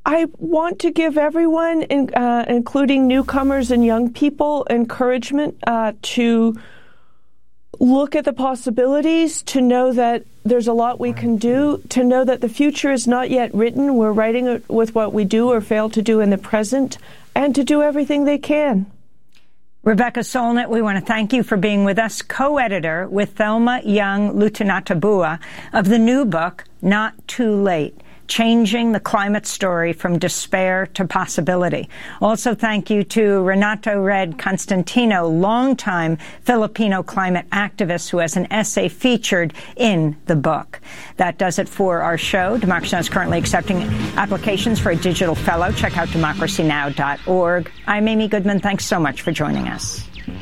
I want to give everyone, including newcomers and young people, encouragement to look at the possibilities, to know that there's a lot we can do, to know that the future is not yet written. We're writing it with what we do or fail to do in the present, and to do everything they can. Rebecca Solnit, we want to thank you for being with us, co-editor with Thelma Young Lutinatabua of the new book, Not Too Late: Changing the Climate Story from Despair to Possibility. Also, thank you to Renato Red Constantino, longtime Filipino climate activist who has an essay featured in the book. That does it for our show. Democracy Now! Is currently accepting applications for a digital fellow. Check out democracynow.org. I'm Amy Goodman. Thanks so much for joining us.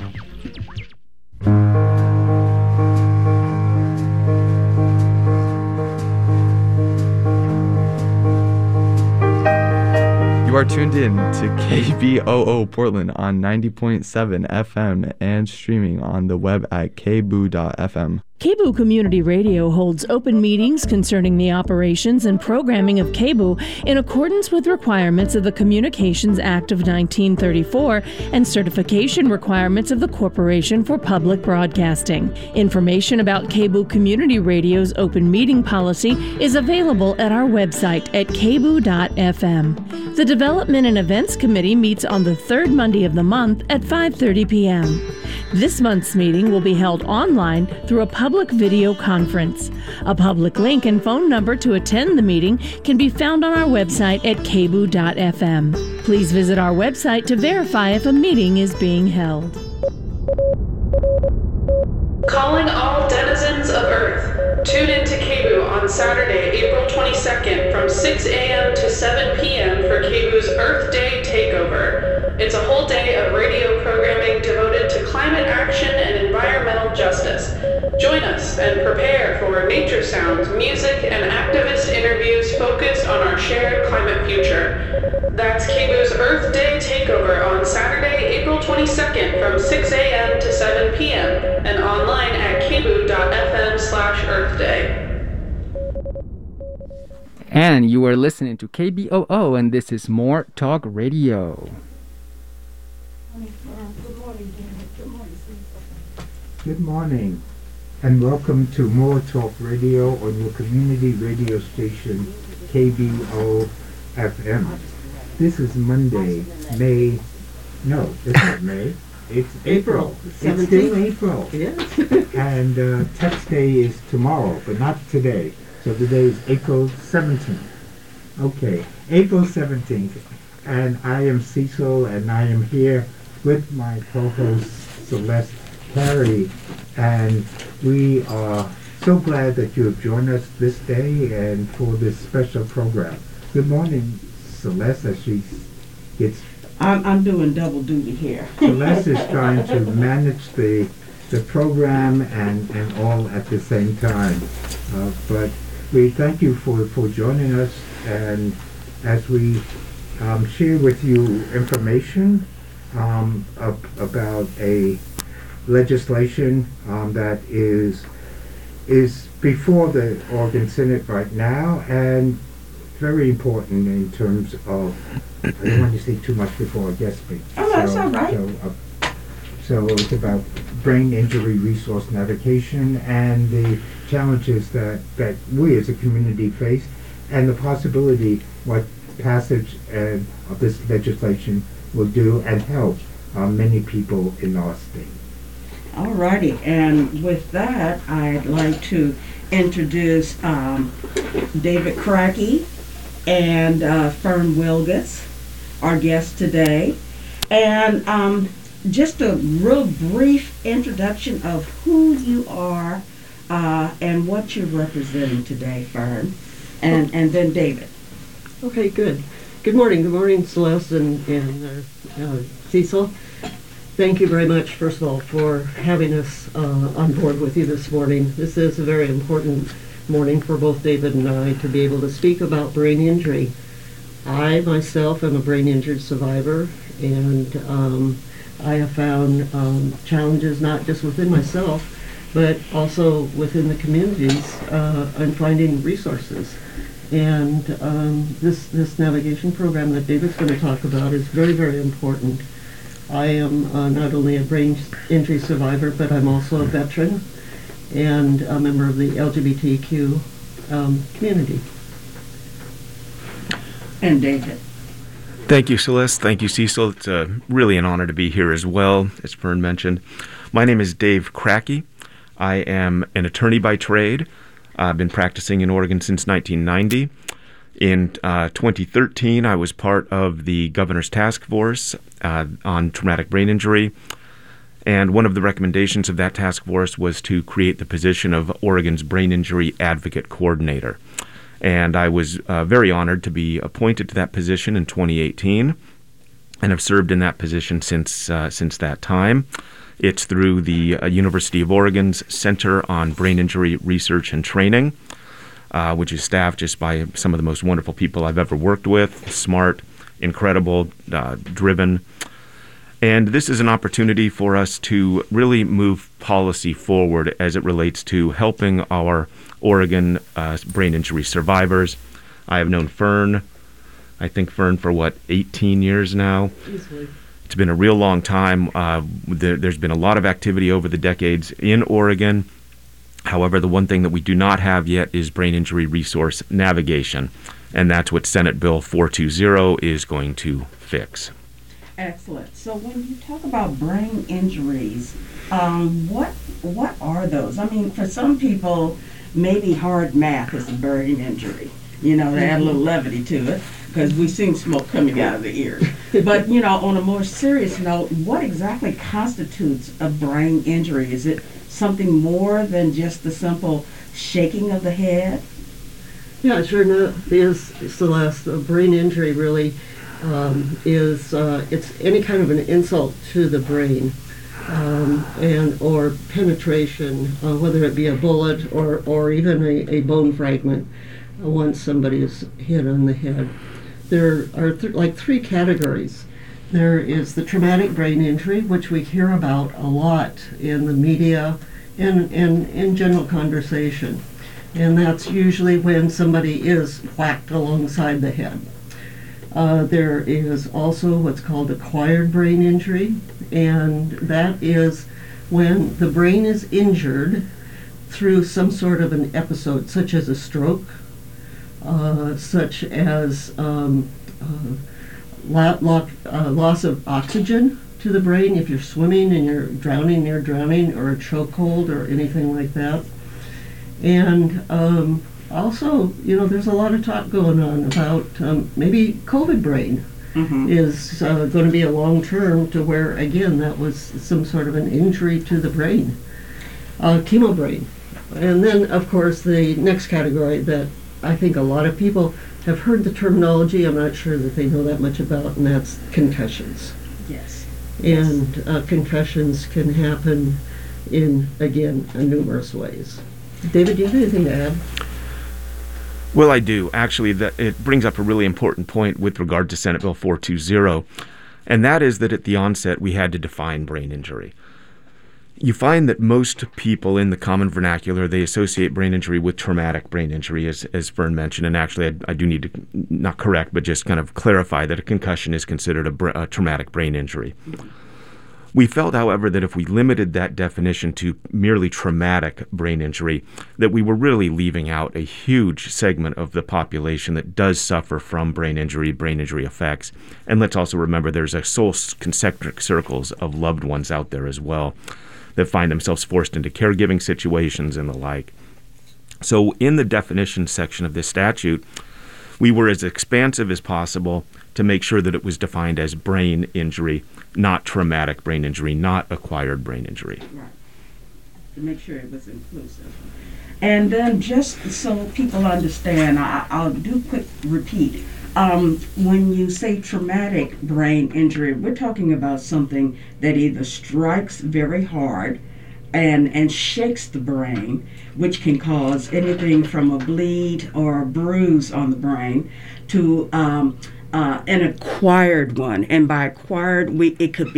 You are tuned in to KBOO Portland on 90.7 FM and streaming on the web at kboo.fm. KBOO Community Radio holds open meetings concerning the operations and programming of KBOO in accordance with requirements of the Communications Act of 1934 and certification requirements of the Corporation for Public Broadcasting. Information about KBOO Community Radio's open meeting policy is available at our website at kboo.fm. The Development and Events Committee meets on the third Monday of the month at 5:30 p.m. This month's meeting will be held online through a public video conference. A public link and phone number to attend the meeting can be found on our website at kboo.fm. Please visit our website to verify if a meeting is being held. Calling all denizens of Earth. Tune in to KBOO on Saturday, April 22nd from 6 a.m. to 7 p.m. for KBOO's Earth Day Takeover. It's a whole day of radio programming devoted to climate action and environmental justice. Join us and prepare for nature sounds, music, and activist interviews focused on our shared climate future. That's KBOO's Earth Day Takeover on Saturday, April 22nd from 6 a.m. to 7 p.m. and online at kboo.fm/Earth Day. And you are listening to KBOO, and this is More Talk Radio. Good morning, and welcome to More Talk Radio on your community radio station, KBO FM. This is Monday, it's not May, it's April. It's still April. Yes. And Tax Day is tomorrow, but not today. So today is April 17th. Okay, April 17th. And I am Cecil, and I am here with my co-host Celeste Carey, and we are so glad that you have joined us this day and for this special program. Good morning, Celeste, as she gets... I'm doing double duty here. Celeste is trying to manage the program and all at the same time. But we thank you for joining us, and as we share with you information about a legislation that is before the Oregon Senate right now, and very important in terms of, I don't want to say too much before I guest speak. Oh, that's all right. So it's about brain injury resource navigation and the challenges that we as a community face, and the possibility what passage of this legislation will do and help many people in our state. All righty, and with that, I'd like to introduce David Cracky and Fern Wilgus, our guests today. And just a real brief introduction of who you are and what you're representing today, Fern, and then David. Okay, good. Good morning, Celeste and Cecil. Thank you very much, first of all, for having us on board with you this morning. This is a very important morning for both David and I to be able to speak about brain injury. I myself am a brain injured survivor, and I have found challenges not just within myself, but also within the communities in finding resources. And this navigation program that David's going to talk about is very, very important. I am not only a brain injury survivor, but I'm also a veteran and a member of the LGBTQ community. And David. Thank you, Celeste. Thank you, Cecil. It's really an honor to be here as well, as Fern mentioned. My name is Dave Cracky. I am an attorney by trade. I've been practicing in Oregon since 1990. In 2013, I was part of the Governor's Task Force on traumatic brain injury. And one of the recommendations of that task force was to create the position of Oregon's Brain Injury Advocate Coordinator. And I was very honored to be appointed to that position in 2018, and have served in that position since that time. It's through the University of Oregon's Center on Brain Injury Research and Training, which is staffed just by some of the most wonderful people I've ever worked with, smart, incredible, driven. And this is an opportunity for us to really move policy forward as it relates to helping our Oregon brain injury survivors. I have known Fern, for 18 years now? Easily. It's been a real long time. There's been a lot of activity over the decades in Oregon. However, the one thing that we do not have yet is brain injury resource navigation, and that's what Senate Bill 420 is going to fix. Excellent. So when you talk about brain injuries, what are those? I mean, for some people, maybe hard math is a brain injury. You know, they add a little levity to it because we've seen smoke coming out of the ears. But, you know, on a more serious note, what exactly constitutes a brain injury? Is it something more than just the simple shaking of the head? Yeah, sure enough is, Celeste. A brain injury really is it's any kind of an insult to the brain, and or penetration, whether it be a bullet or even a bone fragment once somebody is hit on the head. There are three categories. There is the traumatic brain injury, which we hear about a lot in the media and in general conversation. And that's usually when somebody is whacked alongside the head. There is also what's called acquired brain injury, and that is when the brain is injured through some sort of an episode, such as a stroke, such as loss of oxygen to the brain if you're swimming and you're drowning near drowning, or a chokehold or anything like that. And also, you know, there's a lot of talk going on about maybe COVID brain is going to be a long term, to where, again, that was some sort of an injury to the brain. Chemo brain. And then, of course, the next category that I think a lot of people have heard the terminology, I'm not sure that they know that much about, and that's concussions. Yes. And concussions can happen in, again, numerous ways. David, do you have anything to add? Well, I do. Actually, it brings up a really important point with regard to Senate Bill 420, and that is that at the onset we had to define brain injury. You find that most people in the common vernacular, they associate brain injury with traumatic brain injury, as Fern mentioned, and actually I do need to, not correct, but just kind of clarify that a concussion is considered a traumatic brain injury. We felt, however, that if we limited that definition to merely traumatic brain injury, that we were really leaving out a huge segment of the population that does suffer from brain injury effects. And let's also remember there's a whole concentric circles of loved ones out there as well that find themselves forced into caregiving situations and the like. So in the definition section of this statute, we were as expansive as possible to make sure that it was defined as brain injury, not traumatic brain injury, not acquired brain injury. Right. To make sure it was inclusive. And then just so people understand, I'll do a quick repeat. When you say traumatic brain injury, we're talking about something that either strikes very hard and shakes the brain, which can cause anything from a bleed or a bruise on the brain to an acquired one. And by acquired, it could be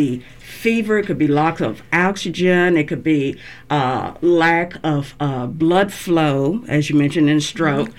fever, it could be lack of oxygen, it could be lack of blood flow, as you mentioned, in stroke,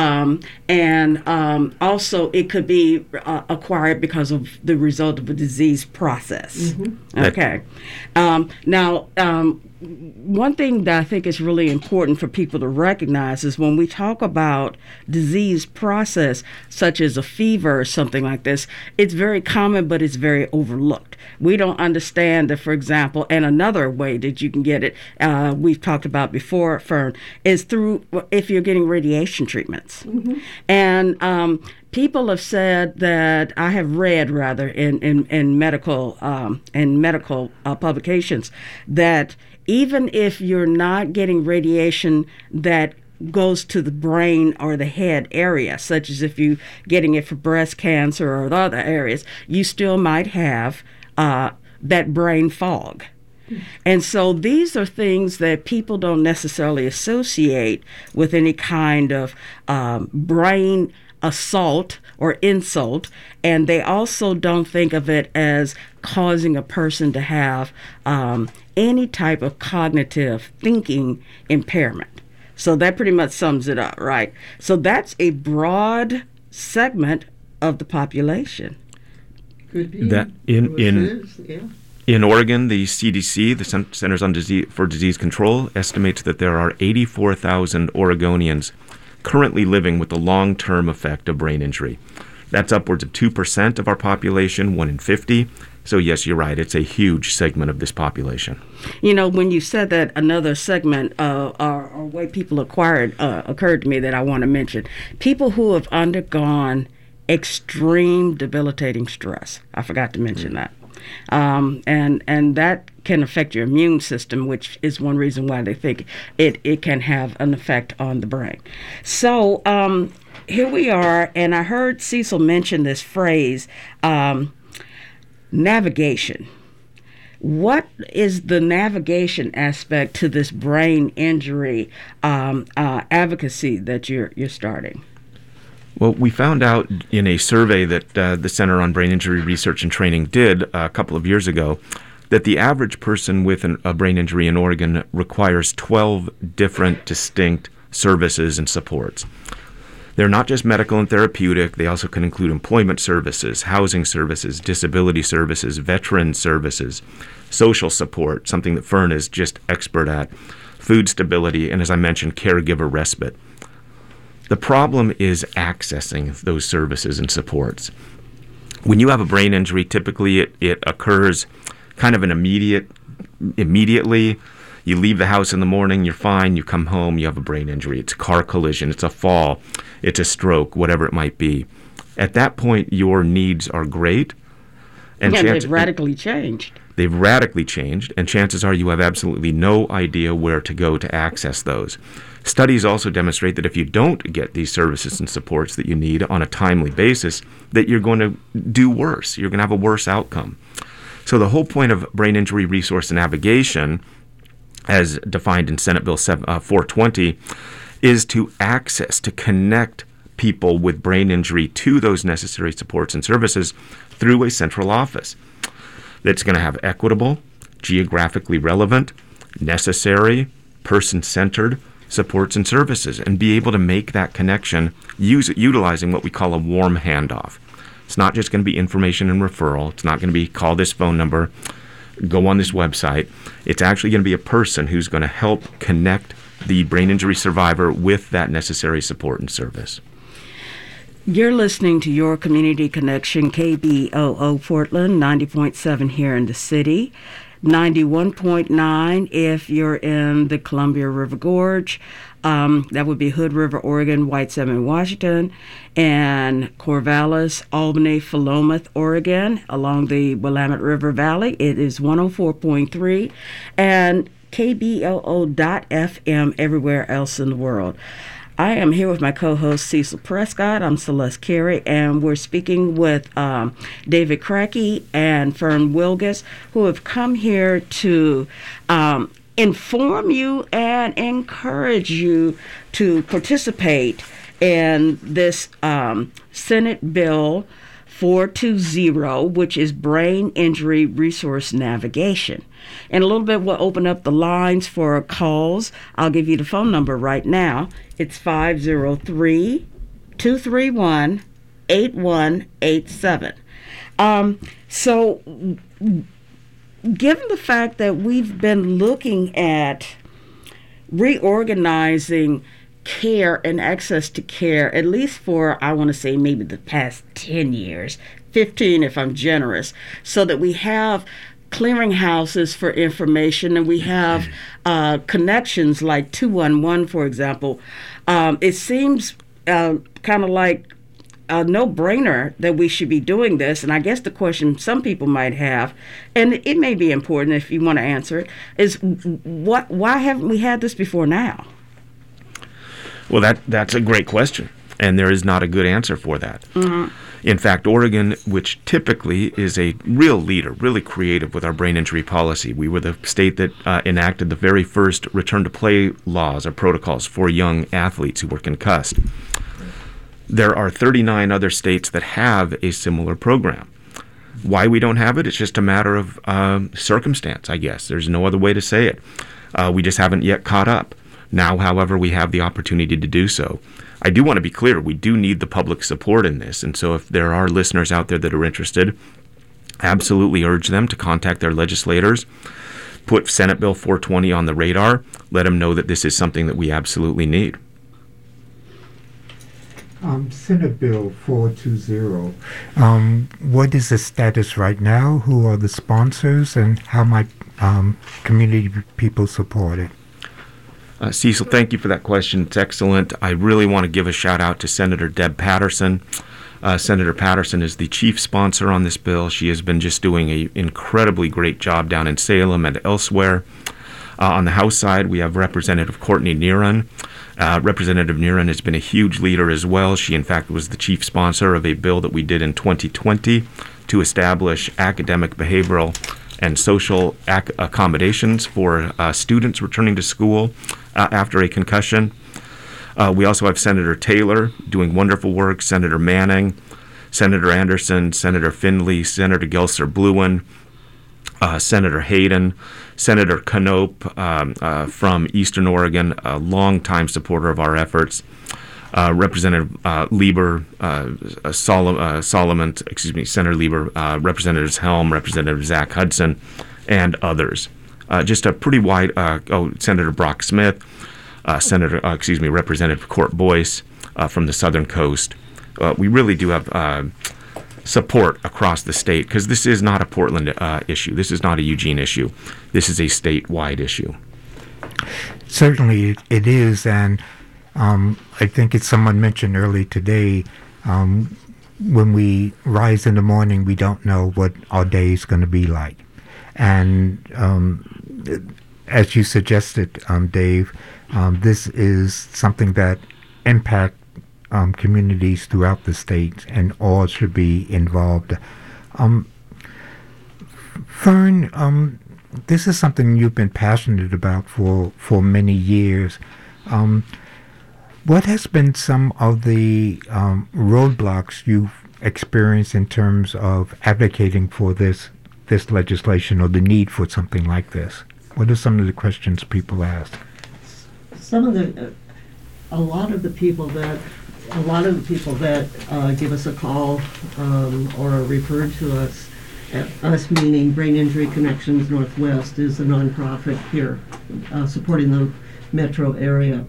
and also it could be acquired because of the result of a disease process. Okay. Now, one thing that I think is really important for people to recognize is when we talk about disease process, such as a fever or something like this, it's very common, but it's very overlooked. We don't understand that, for example, and another way that you can get it, we've talked about before, Fern, is through if you're getting radiation treatments. And people have said that, I have read rather in medical publications, that even if you're not getting radiation that goes to the brain or the head area, such as if you're getting it for breast cancer or other areas, you still might have that brain fog. And so these are things that people don't necessarily associate with any kind of brain assault or insult, and they also don't think of it as causing a person to have any type of cognitive thinking impairment. So that pretty much sums it up, right? So that's a broad segment of the population. Could be. That in Oregon, the CDC, the Centers for Disease Control, estimates that there are 84,000 Oregonians currently living with the long-term effect of brain injury. That's upwards of 2% of our population, 1 in 50. So yes, you're right. It's a huge segment of this population. You know, when you said that, another segment or way people occurred to me that I want to mention. People who have undergone extreme debilitating stress. I forgot to mention that. And that can affect your immune system, which is one reason why they think it can have an effect on the brain. So here we are, and I heard Cecil mention this phrase, navigation. What is the navigation aspect to this brain injury advocacy that you're starting? Well, we found out in a survey that the Center on Brain Injury Research and Training did a couple of years ago that the average person with a brain injury in Oregon requires 12 different distinct services and supports. They're not just medical and therapeutic. They also can include employment services, housing services, disability services, veteran services, social support, something that Fern is just expert at, food stability, and as I mentioned, caregiver respite. The problem is accessing those services and supports. When you have a brain injury, typically it occurs kind of immediately. You leave the house in the morning, you're fine, you come home, you have a brain injury. It's a car collision, it's a fall, it's a stroke, whatever it might be. At that point, your needs are great. And they've radically changed. They've radically changed, and chances are you have absolutely no idea where to go to access those. Studies also demonstrate that if you don't get these services and supports that you need on a timely basis, that you're going to do worse. You're going to have a worse outcome. So the whole point of brain injury resource navigation, as defined in Senate Bill 420, is to access, to connect people with brain injury to those necessary supports and services through a central office that's going to have equitable, geographically relevant, necessary, person-centered supports and services, and be able to make that connection utilizing what we call a warm handoff. It's not just going to be information and referral. It's not going to be call this phone number, go on this website. It's actually going to be a person who's going to help connect the brain injury survivor with that necessary support and service. You're listening to Your Community Connection, KBOO Portland, 90.7 here in the city, 91.9 if you're in the Columbia River Gorge. That would be Hood River, Oregon, White Salmon, Washington, and Corvallis, Albany, Philomath, Oregon, along the Willamette River Valley. It is 104.3, and KBOO.FM everywhere else in the world. I am here with my co-host Cecil Prescott. I'm Celeste Carey, and we're speaking with David Cracky and Fern Wilgus, who have come here to inform you and encourage you to participate in this Senate bill 420, which is Brain Injury Resource Navigation. In a little bit, we'll open up the lines for calls. I'll give you the phone number right now. It's 503-231-8187. So given the fact that we've been looking at reorganizing care and access to care, at least for, I want to say, maybe the past 10 years, 15 if I'm generous, so that we have clearinghouses for information and we have connections like 211, for example. It seems kind of like a no-brainer that we should be doing this. And I guess the question some people might have, and it may be important if you want to answer it, is why haven't we had this before now? Well, that's a great question, and there is not a good answer for that. Mm-hmm. In fact, Oregon, which typically is a real leader, really creative with our brain injury policy, we were the state that enacted the very first return-to-play laws or protocols for young athletes who were concussed. There are 39 other states that have a similar program. Why we don't have it, it's just a matter of circumstance, I guess. There's no other way to say it. We just haven't yet caught up. Now, however, we have the opportunity to do so. I do want to be clear, we do need the public support in this, and so if there are listeners out there that are interested, absolutely urge them to contact their legislators, put Senate Bill 420 on the radar, let them know that this is something that we absolutely need. Senate Bill 420, what is the status right now? Who are the sponsors, and how might community people support it? Cecil, thank you for that question. It's excellent. I really want to give a shout out to Senator Deb Patterson. Senator Patterson is the chief sponsor on this bill. She has been just doing an incredibly great job down in Salem and elsewhere. On the House side, we have Representative Courtney Neron. Representative Neron has been a huge leader as well. She, in fact, was the chief sponsor of a bill that we did in 2020 to establish academic, behavioral, and social accommodations for students returning to school after a concussion. We also have Senator Taylor doing wonderful work, Senator Manning, Senator Anderson, Senator Findley, Senator Gelser-Bluin, Senator Hayden, Senator Knope from Eastern Oregon, a longtime supporter of our efforts, Representative Lieber, Solomon, Senator Lieber, Representatives Helm, Representative Zach Hudson, and others. Just a pretty wide, Senator Brock Smith, Representative Court Boyce from the Southern Coast. We really do have support across the state, because this is not a Portland issue. This is not a Eugene issue. This is a statewide issue. Certainly it is, and I think it's someone mentioned early today, when we rise in the morning, we don't know what our day is going to be like. And as you suggested, Dave, this is something that impacts communities throughout the state, and all should be involved. Fern, this is something you've been passionate about for many years. What has been some of the roadblocks you've experienced in terms of advocating for this legislation, or the need for something like this? What are some of the questions people ask? A lot of the people that give us a call or are referred to us, us meaning Brain Injury Connections Northwest, is a nonprofit here supporting the metro area.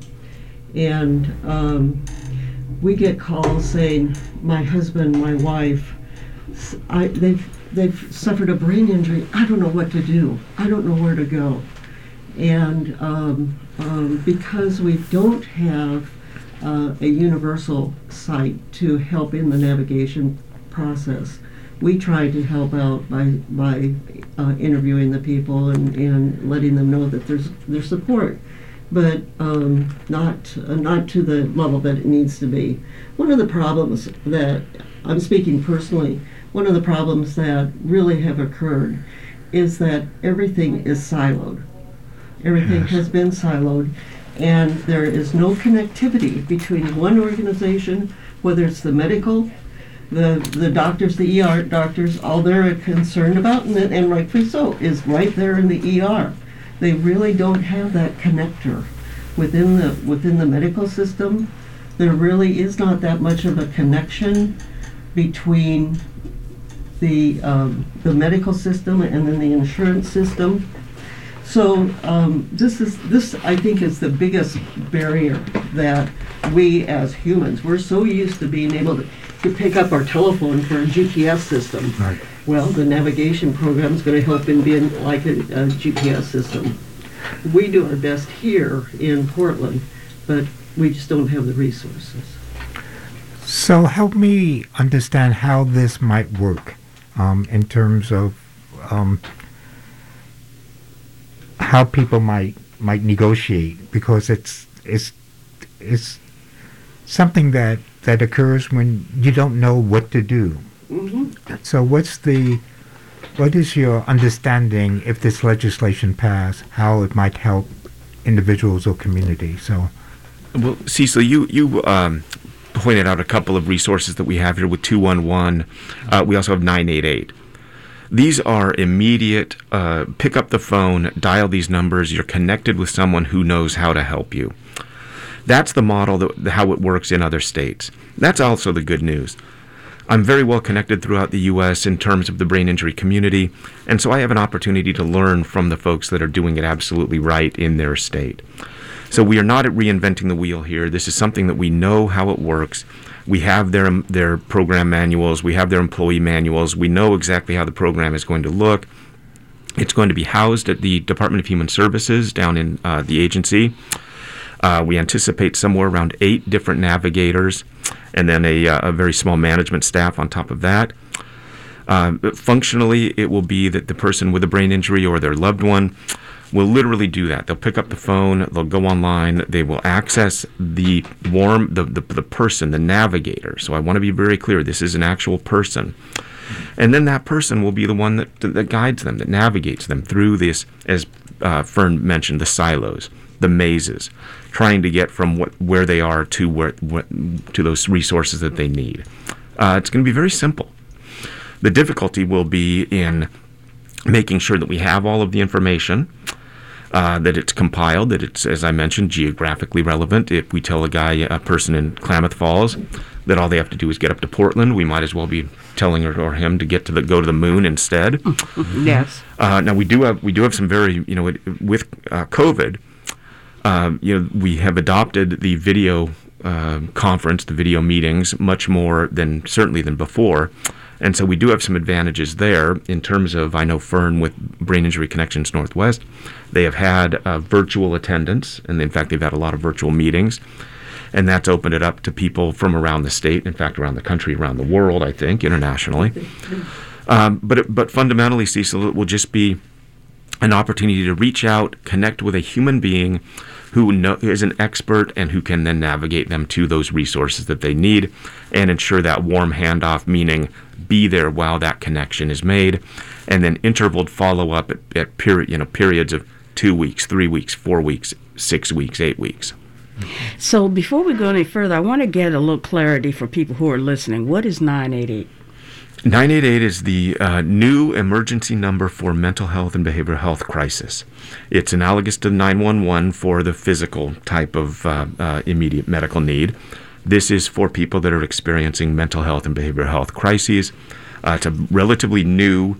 And we get calls saying, my husband, my wife, they've suffered a brain injury. I don't know what to do. I don't know where to go. And because we don't have a universal site to help in the navigation process, we try to help out by interviewing the people and letting them know that there's support, but not to the level that it needs to be. One of the problems that, I'm speaking personally, one of the problems that really have occurred is that everything is siloed. Everything has been siloed, and there is no connectivity between one organization, whether it's the medical, the doctors, the ER doctors, all they're concerned about, and rightfully so, is right there in the ER. They really don't have that connector within the medical system. There really is not that much of a connection between the medical system and then the insurance system. So this I think is the biggest barrier that we as humans, we're so used to being able to pick up our telephone for a GPS system. Right. Well, the navigation program is going to help in being like a GPS system. We do our best here in Portland, but we just don't have the resources. So help me understand how this might work in terms of how people might negotiate, because it's something that occurs when you don't know what to do. Mm-hmm. So what is your understanding, if this legislation passed, how it might help individuals or communities? Well, Cecil, you pointed out a couple of resources that we have here with 211. We also have 988. These are immediate, pick up the phone, dial these numbers, you're connected with someone who knows how to help you. That's the model, how it works in other states. That's also the good news. I'm very well connected throughout the U.S. in terms of the brain injury community, and so I have an opportunity to learn from the folks that are doing it absolutely right in their state. So we are not reinventing the wheel here. This is something that we know how it works. We have their program manuals. We have their employee manuals. We know exactly how the program is going to look. It's going to be housed at the Department of Human Services down in the agency. We anticipate somewhere around 8 different navigators, and then a very small management staff on top of that. Functionally, it will be that the person with a brain injury or their loved one will literally do that. They'll pick up the phone, they'll go online, they will access the person, the navigator. So I want to be very clear, this is an actual person. And then that person will be the one that guides them, that navigates them through this, as Fern mentioned, the silos, the mazes, trying to get from where they are to to those resources that they need. It's going to be very simple. The difficulty will be in making sure that we have all of the information, that it's compiled, that it's, as I mentioned, geographically relevant. If we tell a person in Klamath Falls that all they have to do is get up to Portland, we might as well be telling her or him to go to the moon instead. Yes. Now we do have some very, with COVID, we have adopted the video conference, the video meetings, much more than before. And so we do have some advantages there in terms of, I know Fern with Brain Injury Connections Northwest, they have had virtual attendance, and in fact they've had a lot of virtual meetings, and that's opened it up to people from around the state, in fact around the country, around the world, I think, internationally. But fundamentally, Cecil, it will just be an opportunity to reach out, connect with a human being who is an expert and who can then navigate them to those resources that they need and ensure that warm handoff, meaning be there while that connection is made, and then intervaled follow-up at periods of 2 weeks, 3 weeks, 4 weeks, 6 weeks, 8 weeks. So before we go any further, I want to get a little clarity for people who are listening. What is 988? 988 is the new emergency number for mental health and behavioral health crisis. It's analogous to 911 for the physical type of immediate medical need. This is for people that are experiencing mental health and behavioral health crises. It's a relatively new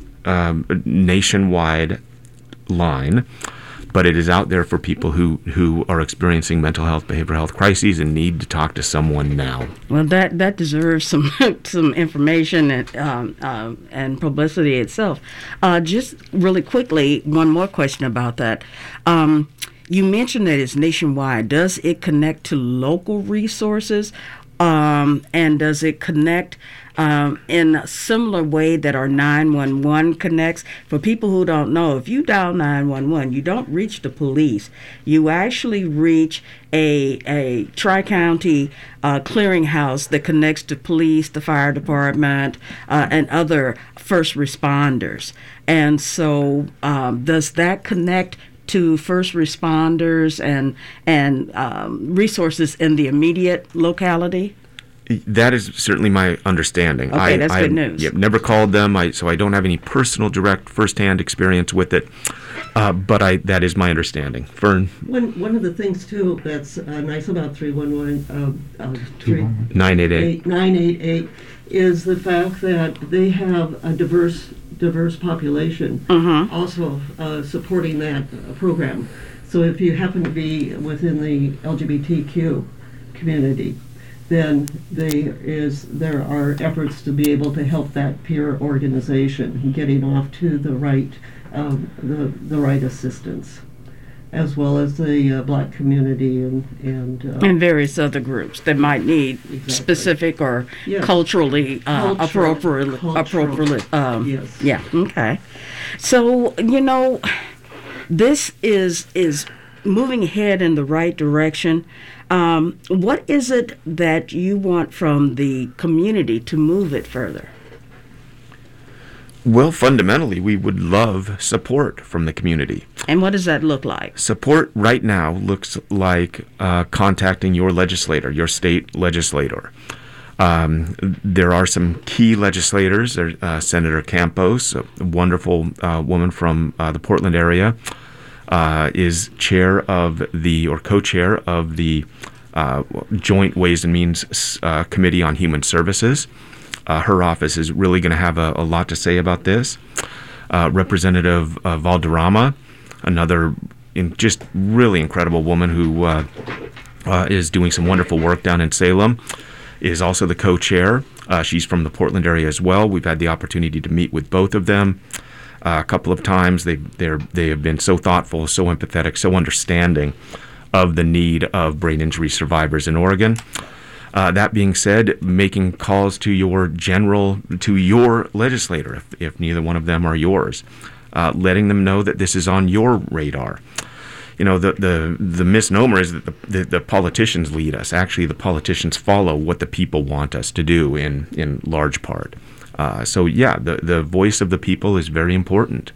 nationwide line, but it is out there for people who are experiencing mental health, behavioral health crises and need to talk to someone now. Well, that deserves some information and publicity itself. Just really quickly, one more question about that. You mentioned that it's nationwide. Does it connect to local resources? And does it connect in a similar way that our 911 connects? For people who don't know, if you dial 911, you don't reach the police. You actually reach a tri-county clearinghouse that connects to police, the fire department, and other first responders. And so does that connect to first responders and resources in the immediate locality? That is certainly my understanding. Okay, that's good news. Yep, never called them, so I don't have any personal, direct, firsthand experience with it. But that is my understanding. Fern? One of the things, too, that's nice about 988 is the fact that they have a diverse population also supporting that program. So if you happen to be within the LGBTQ community, then there are efforts to be able to help that peer organization getting off to the right assistance, as well as the Black community and various other groups that might need specific or culturally appropriate. Yes. Yeah. Okay. So this is moving ahead in the right direction. What is it that you want from the community to move it further? Well, fundamentally, we would love support from the community. And what does that look like? Support right now looks like contacting your legislator, your state legislator. There are some key legislators. Senator Campos, a wonderful woman from the Portland area, is co-chair of the Joint Ways and Means Committee on Human Services. Her office is really going to have a lot to say about this. Representative Valderrama, another just really incredible woman who is doing some wonderful work down in Salem, is also the co-chair. She's from the Portland area as well. We've had the opportunity to meet with both of them a couple of times. They have been so thoughtful, so empathetic, so understanding of the need of brain injury survivors in Oregon. That being said, making calls to your legislator, if neither one of them are yours, letting them know that this is on your radar. The misnomer is that the politicians lead us. Actually, the politicians follow what the people want us to do in large part. The voice of the people is very important.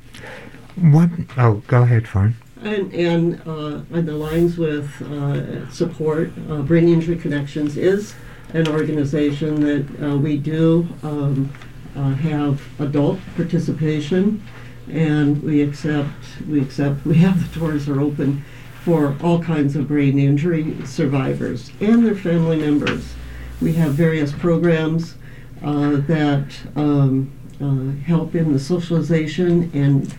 Go ahead, Fern. And on the lines with support, Brain Injury Connections is an organization that we do have adult participation, and we have the doors are open for all kinds of brain injury survivors and their family members. We have various programs that help in the socialization and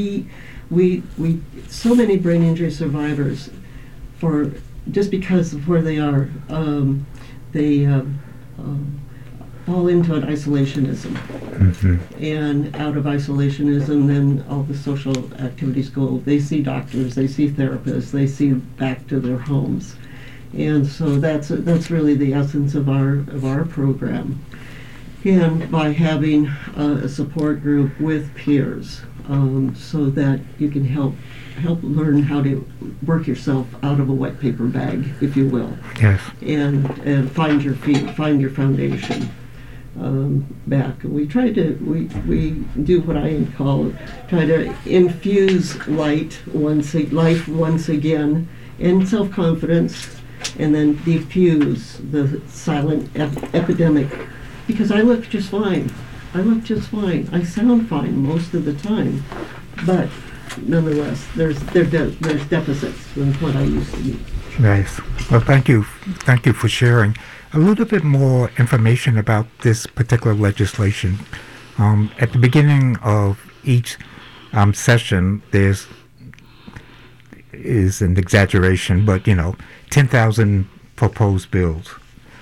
so many brain injury survivors, just because of where they are, they fall into an isolationism. And out of isolationism, then all the social activities go. They see doctors, they see therapists, they see back to their homes. And so that's really the essence of our program. And by having a support group with peers, so that you can help learn how to work yourself out of a wet paper bag, if you will. Yes. And find your feet, find your foundation back. We try to we do what I try to infuse life once again, and self-confidence, and then diffuse the silent epidemic. Because I look just fine. I sound fine most of the time, but nonetheless, there's deficits in what I used to be. Nice. Well, thank you for sharing a little bit more information about this particular legislation. At the beginning of each session, is an exaggeration, but 10,000 proposed bills.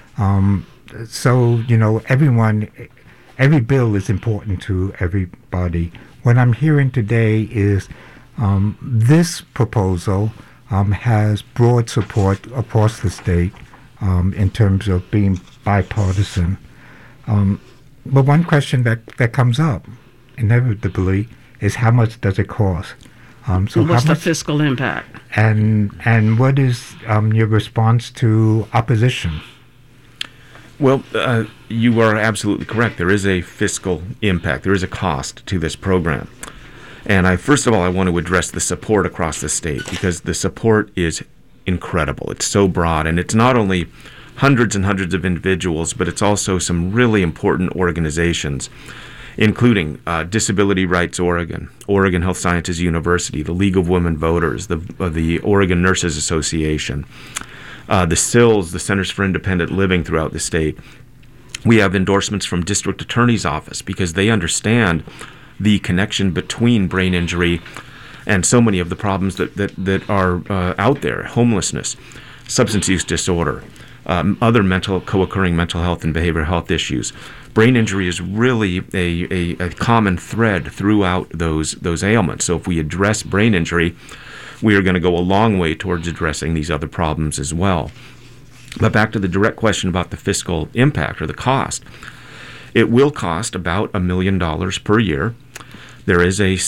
So every bill is important to everybody. What I'm hearing today is this proposal has broad support across the state in terms of being bipartisan. But one question that comes up inevitably is, how much does it cost? So what's the fiscal impact? And what is your response to opposition? Well, you are absolutely correct. There is a fiscal impact. There is a cost to this program. And first of all, I want to address the support across the state, because the support is incredible. It's so broad, and it's not only hundreds and hundreds of individuals, but it's also some really important organizations, including Disability Rights Oregon, Oregon Health Sciences University, the League of Women Voters, the Oregon Nurses Association, the CILS, the Centers for Independent Living throughout the state. We have endorsements from District Attorney's Office because they understand the connection between brain injury and so many of the problems that are out there: homelessness, substance use disorder, other co-occurring mental health and behavioral health issues. Brain injury is really a common thread throughout those ailments. So if we address brain injury, we are going to go a long way towards addressing these other problems as well. But back to the direct question about the fiscal impact or the cost. It will cost about $1 million per year. There is a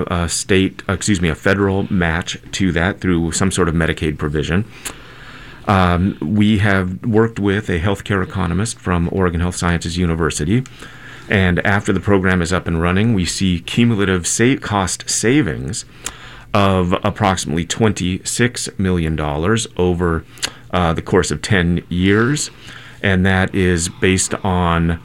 federal match to that through some sort of Medicaid provision. We have worked with a healthcare economist from Oregon Health Sciences University, and after the program is up and running, we see cumulative cost savings of approximately $26 million over the course of 10 years, and that is based on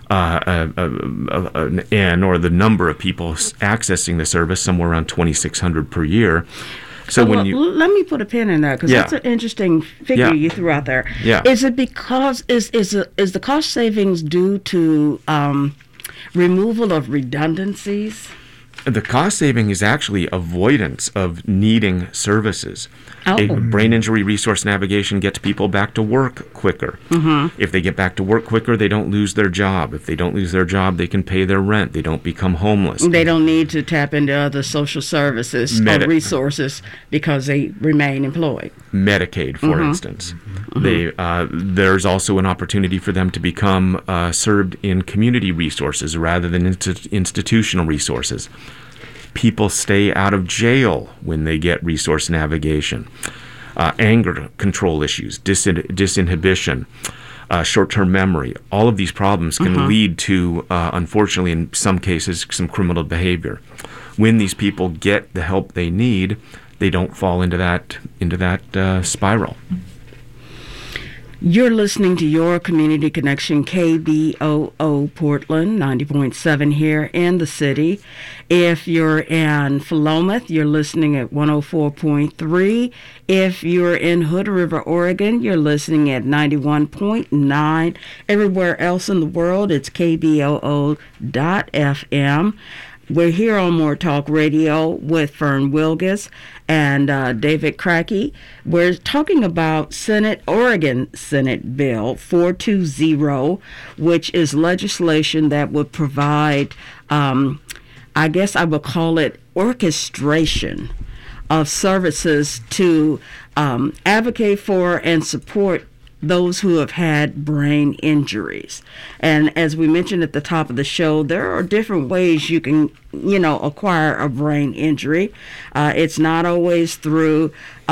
an N, or the number of people accessing the service, somewhere around 2,600 per year. So let me put a pin in that, because that's an interesting figure you threw out there. Yeah. Is it because is the cost savings due to removal of redundancies? The cost saving is actually avoidance of needing services. A brain injury resource navigation gets people back to work quicker. Mm-hmm. If they get back to work quicker, they don't lose their job. If they don't lose their job, they can pay their rent. They don't become homeless. They don't need to tap into other social services or resources because they remain employed. Medicaid, for instance. Mm-hmm. There's also an opportunity for them to become served in community resources rather than institutional resources. People stay out of jail when they get resource navigation. Anger control issues, disinhibition, short-term memory. All of these problems can lead to, unfortunately, in some cases, some criminal behavior. When these people get the help they need, they don't fall into that spiral. You're listening to Your Community Connection, KBOO Portland, 90.7 here in the city. If you're in Philomath, you're listening at 104.3. If you're in Hood River, Oregon, you're listening at 91.9. Everywhere else in the world, it's KBOO.FM. We're here on More Talk Radio with Fern Wilgus and David Cracky. We're talking about Oregon Senate Bill 420, which is legislation that would provide, I guess I would call it orchestration of services to advocate for and support those who have had brain injuries. And as we mentioned at the top of the show, there are different ways you can, acquire a brain injury. It's not always through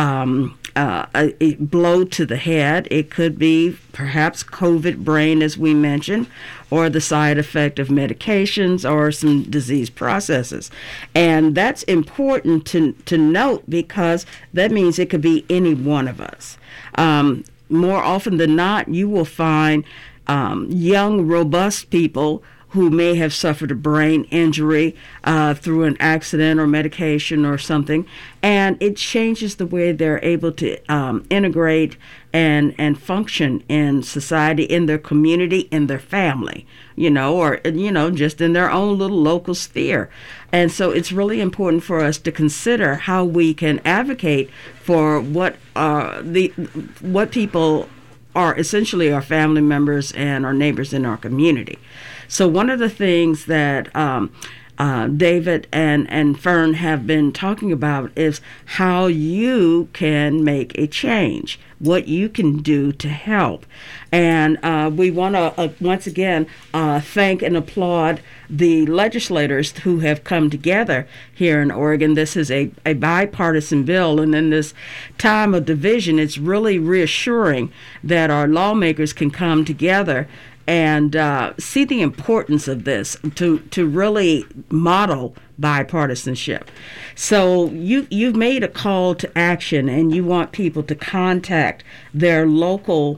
a blow to the head. It could be perhaps COVID brain, as we mentioned, or the side effect of medications or some disease processes. And that's important to note, because that means it could be any one of us. More often than not, you will find young, robust people who may have suffered a brain injury through an accident or medication or something, and it changes the way they're able to integrate and function in society, in their community, in their family, or just in their own little local sphere. And so it's really important for us to consider how we can advocate for what people are essentially our family members and our neighbors in our community. So one of the things that David and Fern have been talking about is how you can make a change, what you can do to help. And we want to once again thank and applaud the legislators who have come together here in Oregon. This is a bipartisan bill, and in this time of division, it's really reassuring that our lawmakers can come together and see the importance of this to really model bipartisanship. So you've made a call to action, and you want people to contact their local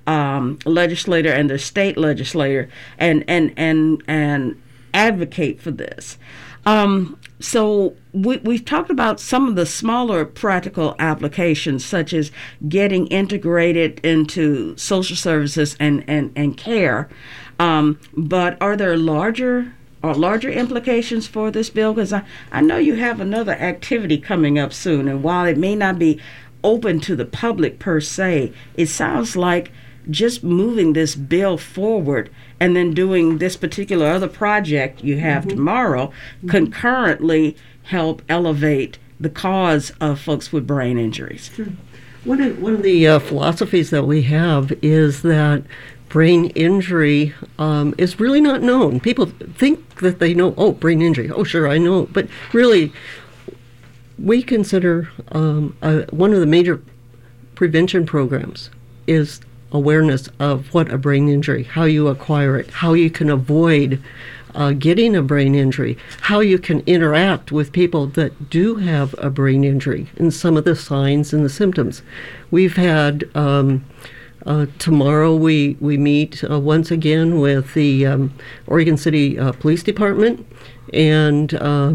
legislator and their state legislator and advocate for this. So we've talked about some of the smaller practical applications, such as getting integrated into social services and care. But are there larger implications for this bill? Because I know you have another activity coming up soon, and while it may not be open to the public per se, it sounds like just moving this bill forward and then doing this particular other project you have tomorrow concurrently help elevate the cause of folks with brain injuries. Sure. One of the philosophies that we have is that brain injury is really not known. People think that they know, brain injury. Oh, sure, I know. But really, we consider one of the major prevention programs is awareness of what a brain injury, how you acquire it, how you can avoid getting a brain injury, how you can interact with people that do have a brain injury, and some of the signs and the symptoms. We've had tomorrow we meet once again with the Oregon City Police Department and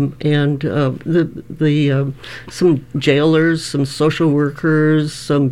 some jailers, some social workers, some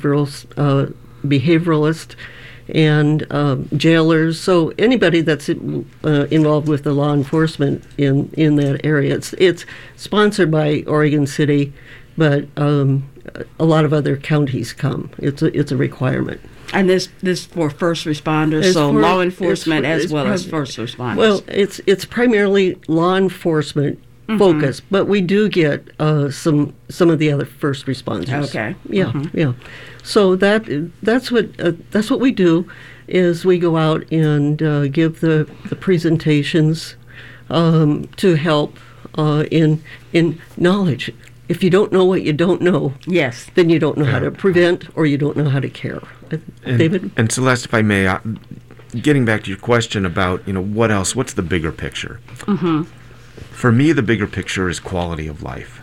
behavioralists, and jailers. So anybody that's involved with the law enforcement in that area. It's sponsored by Oregon City, but a lot of other counties come. It's a requirement. And this for first responders, law enforcement as well as first responders. Well, it's primarily law enforcement focused, but we do get some of the other first responders. Okay. Yeah, yeah. So that's what we do, is we go out and give the presentations to help in knowledge. If you don't know what you don't know, yes, then you don't know how to prevent, or you don't know how to care. David? And Celeste, if I may, getting back to your question about, what else, what's the bigger picture? For me, the bigger picture is quality of life.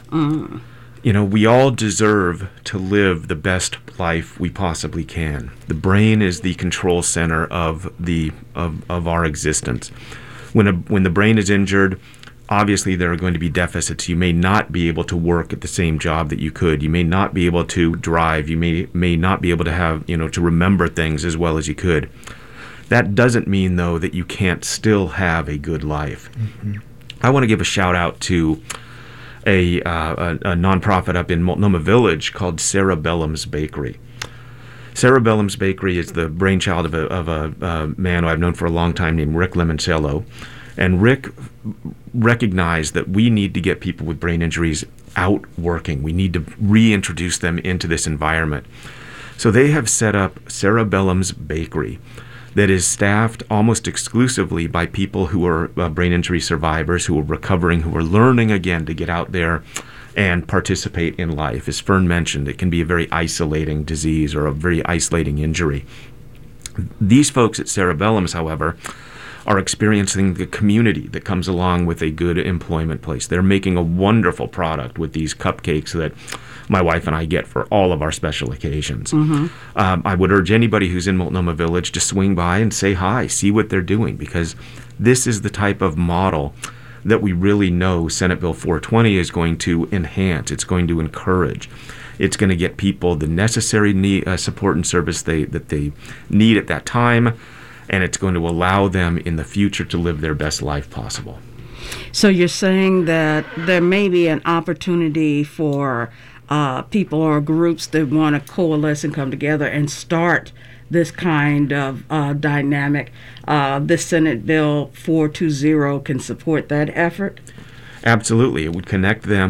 We all deserve to live the best life we possibly can. The brain is the control center of our existence. When the brain is injured, obviously there are going to be deficits. You may not be able to work at the same job that you could. You may not be able to drive. You may not be able to have, to remember things as well as you could. That doesn't mean, though, that you can't still have a good life. I want to give a shout out to a nonprofit up in Multnomah Village called Cerebellum's Bakery. Cerebellum's Bakery is the brainchild of a man who I've known for a long time named Rick Limoncello. And Rick recognized that we need to get people with brain injuries out working. We need to reintroduce them into this environment. So they have set up Cerebellum's Bakery that is staffed almost exclusively by people who are brain injury survivors, who are recovering, who are learning again to get out there and participate in life. As Fern mentioned, it can be a very isolating disease or a very isolating injury. These folks at Cerebellum's, however, are experiencing the community that comes along with a good employment place. They're making a wonderful product with these cupcakes that my wife and I get for all of our special occasions. I would urge anybody who's in Multnomah Village to swing by and say hi, see what they're doing, because this is the type of model that we really know Senate Bill 420 is going to enhance. It's going to encourage. It's going to get people the necessary support and service that they need at that time, and it's going to allow them in the future to live their best life possible. So you're saying that there may be an opportunity for people or groups that want to coalesce and come together and start this kind of dynamic. The Senate Bill 420 can support that effort? Absolutely. It would connect them.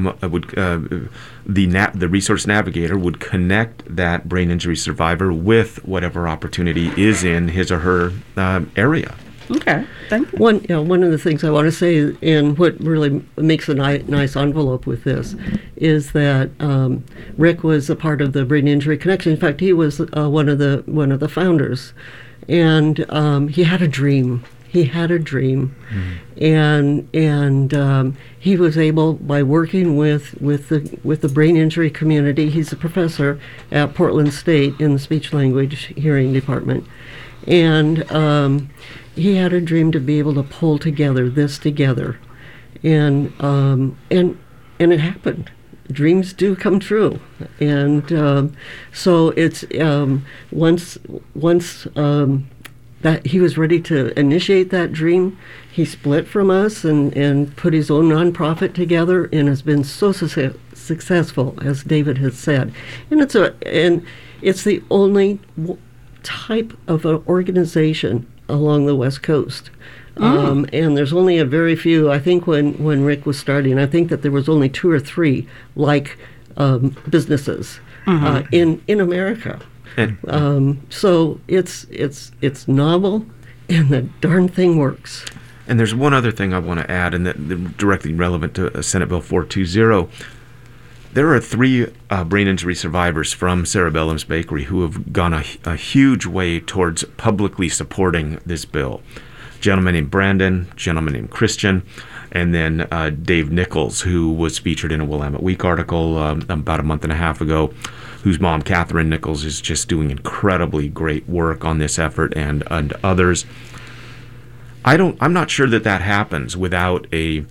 The Resource Navigator would connect that brain injury survivor with whatever opportunity is in his or her area. Okay, thank you. One of the things I want to say, and what really makes a nice envelope with this, is that Rick was a part of the Brain Injury Connection. In fact, he was one of the founders, and he had a dream. He had a dream, and he was able, by working with the brain injury community. He's a professor at Portland State in the speech language hearing department, and he had a dream to be able to pull this together, and it happened. Dreams do come true, and so it's once that he was ready to initiate that dream, he split from us and put his own nonprofit together, and has been so successful, as David has said. And it's the only type of an organization along the West Coast. And there's only a very few. I think when Rick was starting, I think that there was only 2 or 3 like businesses in America. So it's novel, and the darn thing works. And there's one other thing I want to add, and that directly relevant to Senate Bill 420. There are 3 brain injury survivors from Cerebellum's Bakery who have gone a huge way towards publicly supporting this bill. A gentleman named Brandon, a gentleman named Christian, and then Dave Nichols, who was featured in a Willamette Week article about a month and a half ago, whose mom, Catherine Nichols, is just doing incredibly great work on this effort, and others. I'm not sure that happens without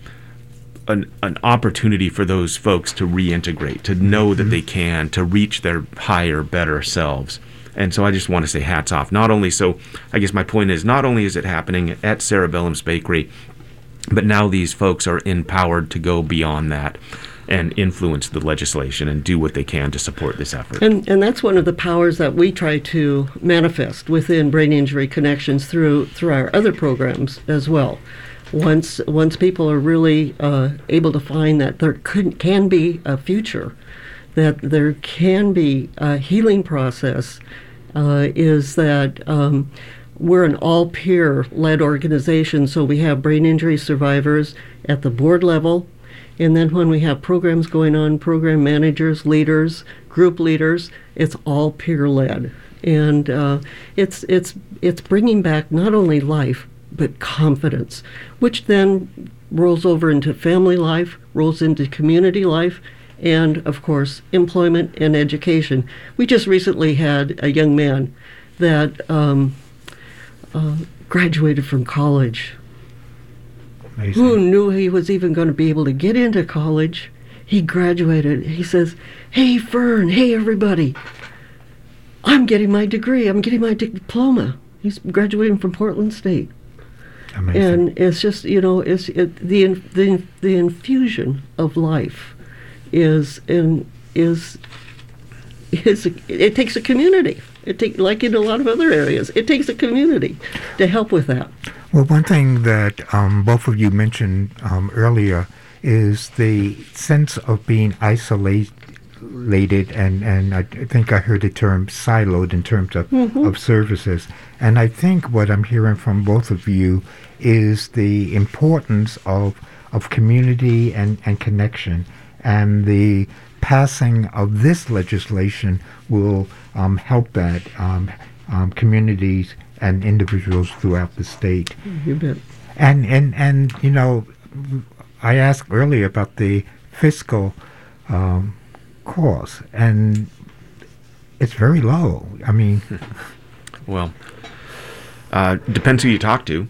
an opportunity for those folks to reintegrate, to know that they can, to reach their higher, better selves. And so I just want to say hats off. I guess my point is, not only is it happening at Cerebellum's Bakery, but now these folks are empowered to go beyond that and influence the legislation and do what they can to support this effort. And that's one of the powers that we try to manifest within Brain Injury Connections through our other programs as well. Once people are really able to find that there can be a future, that there can be a healing process, is that we're an all-peer-led organization, so we have brain injury survivors at the board level. And then when we have programs going on, program managers, leaders, group leaders, it's all peer-led. And it's bringing back not only life, but confidence, which then rolls over into family life, rolls into community life, and, of course, employment and education. We just recently had a young man that graduated from college. Amazing. Who knew he was even going to be able to get into college? He graduated. He says, "Hey, Fern, hey, everybody. I'm getting my degree. I'm getting my diploma." He's graduating from Portland State. Amazing. And it's just, the infusion of life it takes a community. Like in a lot of other areas, it takes a community to help with that. Well, one thing that both of you mentioned earlier is the sense of being isolated, and I think I heard the term siloed in terms of services. And I think what I'm hearing from both of you is the importance of community and connection, and the passing of this legislation will help that communities and individuals throughout the state. You bet. And I asked earlier about the fiscal cost, and it's very low. I mean, well, depends who you talk to.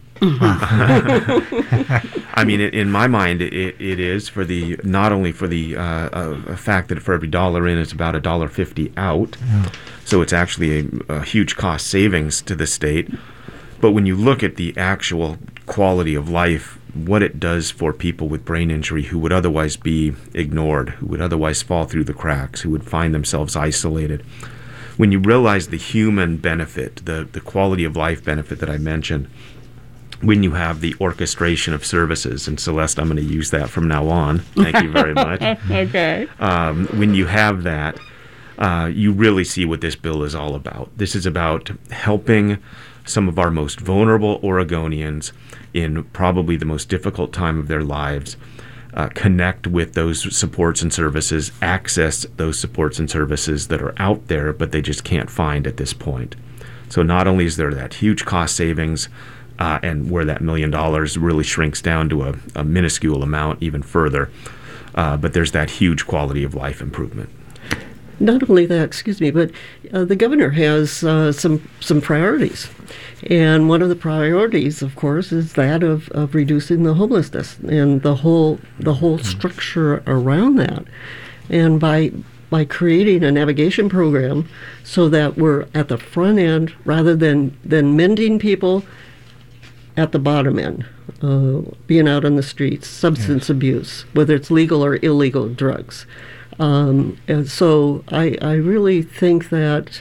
I mean, in my mind, it is for the not only for the fact that for every $1 in, it's about $1.50 out. Yeah. So it's actually a huge cost savings to the state. But when you look at the actual quality of life, what it does for people with brain injury who would otherwise be ignored, who would otherwise fall through the cracks, who would find themselves isolated, when you realize the human benefit, the quality of life benefit that I mentioned, when you have the orchestration of services, and Celeste, I'm going to use that from now on. Thank you very much. Okay. When you have that, you really see what this bill is all about. This is about helping some of our most vulnerable Oregonians in probably the most difficult time of their lives connect with those supports and services, access those supports and services that are out there, but they just can't find at this point. So not only is there that huge cost savings, and where that $1 million really shrinks down to a minuscule amount even further. But there's that huge quality of life improvement. Not only that, but the governor has some priorities. And one of the priorities, of course, is that of reducing the homelessness and the whole structure around that. And by creating a navigation program so that we're at the front end rather than mending people at the bottom end, being out on the streets, substance abuse, whether it's legal or illegal drugs. And so I really think that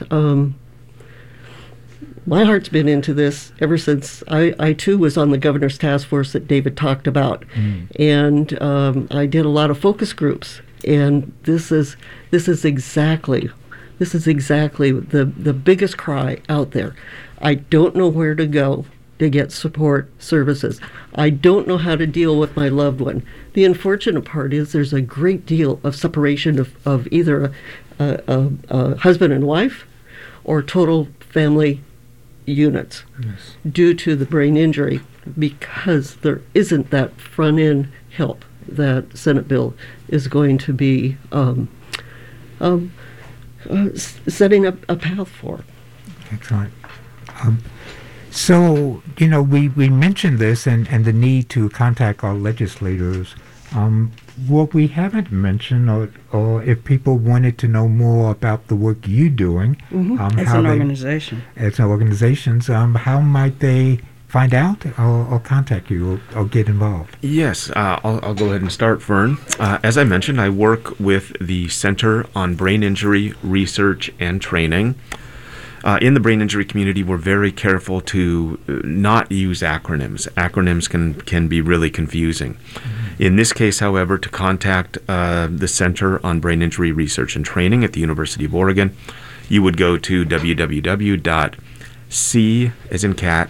my heart's been into this ever since I too was on the governor's task force that David talked about. And I did a lot of focus groups. And this is exactly the biggest cry out there. I don't know where to go to get support services. I don't know how to deal with my loved one. The unfortunate part is there's a great deal of separation of either a husband and wife or total family units due to the brain injury, because there isn't that front end help that Senate bill is going to be setting up a path for. Excellent. So, we mentioned this and the need to contact our legislators. What we haven't mentioned, or if people wanted to know more about the work you're doing, as an organization, how might they find out or contact you or get involved? Yes, I'll go ahead and start, Fern. As I mentioned, I work with the Center on Brain Injury Research and Training. In the brain injury community, we're very careful to not use acronyms. Acronyms can be really confusing. In this case, however, to contact the Center on Brain Injury Research and Training at the University of Oregon, you would go to www.c as in cat,